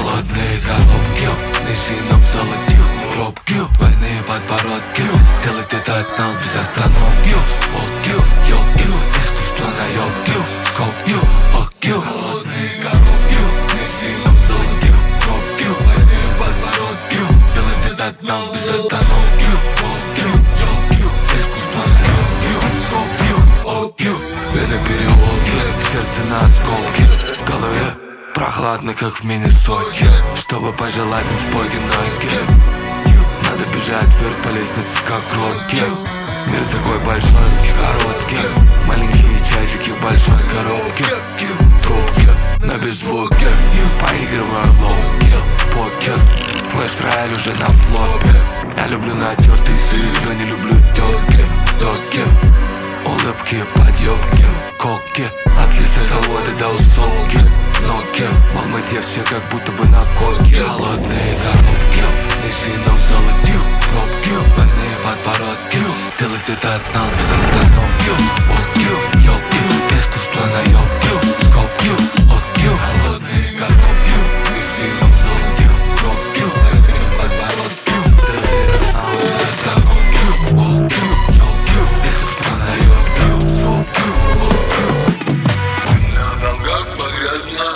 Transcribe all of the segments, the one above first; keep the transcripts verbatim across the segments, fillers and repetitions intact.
Холодные коробки, нажимом золотил пробки, двойные подбородки. Делать это от нас без остановки. Волки, елки, искусство наебки. Скопью, окью. Холодные коробки, нажимом золотил пробки, двойные подбородки. Делать это от нас без остановки. Волки, елки, искусство наебки. Скопью, окью. Вены переулки, сердце на осколки. В голове прохладно, как в Миннесоте. Чтобы пожелать им спойки ноги, надо бежать вверх по лестнице, как кролики. Мир такой большой, руки короткие. Маленькие часики в большой коробке. Трубки на беззвуке. Поигрываю лоу-килл, покер. Флэш-рояль уже на флопе. Я люблю натертый сыр, но не люблю тётки. Доки, улыбки, подъёбки, коки. От лесозавода до усолки. Ноки, в Алмате все как будто бы на коке. Холодные коробки, нажимом золотил пробки, двойные подбородки. Делать это от нас без остановки. Волки, елки, искусство наебки. Скопью, окью. Холодные коробки, нажимом золотил пробки, двойные подбородки. Делать это от нас без остановки. Волки, елки, искусство наебки. Скопью, окью. На ногах погрязла,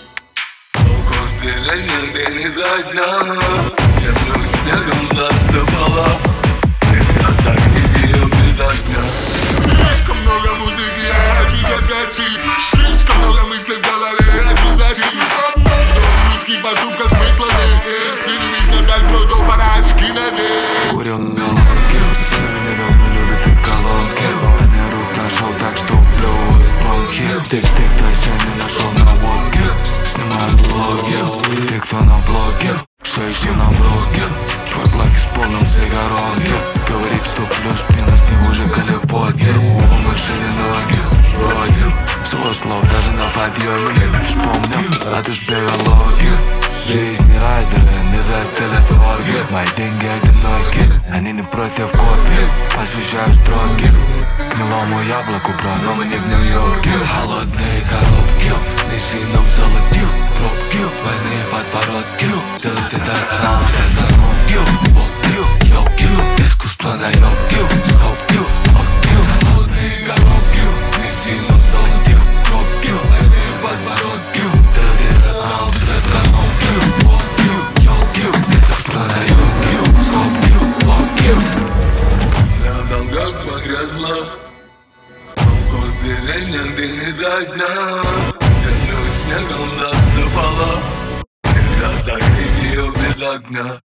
день за дня. Землю снегом засыпала, нельзя согреть ее без огня. Слишком много музыки, я хочу заскочить. Слишком много мыслей в голове, я хочу зачинить. Но людских поступках смысла нет. Если не видно дальше, то пора очки надеть. Курил на головке, но меня давно любят их колонки. Они орут на шоу так, что плюют бронхи. Ты, ты, кто еще не нашел на водке, снимаю блоги. Ты, кто на блоке, все еще на блоке. Твой блок исполнился коронки. Говорит, что плюс минус не хуже Калипотки. У машины ноги вроде свой слов даже на подъеме не вспомнил. А ты ж бегологи. Жизнь не райдеры, не застелят орги. Мои деньги одиноки, они не против копий. Посвящаю строки гнилому яблоку, бро, но мы не в Нью-Йорке. Холодные коробки, нажимом золотил пробки, двойные подбородки. Делать это от нас без остановки. Волки, елки, искусство наебки. Скопью, окью. Холодные коробки, нажимом золотил пробки, двойные подбородки. Делать это от нас без остановки. Волки, елки, искусство наебки. Скопью, окью. На ногах погрязла, в движениях день за дня. Землю снегом засыпала, нельзя согреть ее без огня.